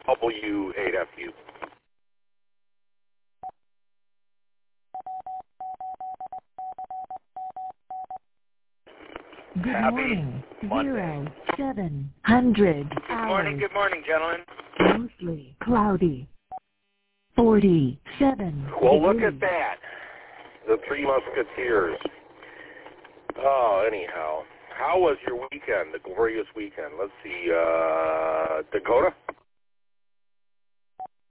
W8FU. Good Happy morning. Monday. 0700 hours. Good morning, gentlemen. Mostly cloudy. 47 Well, look degrees. at that. The Three Musketeers. Oh, anyhow. How was your weekend, the glorious weekend? Let's see, Dakota?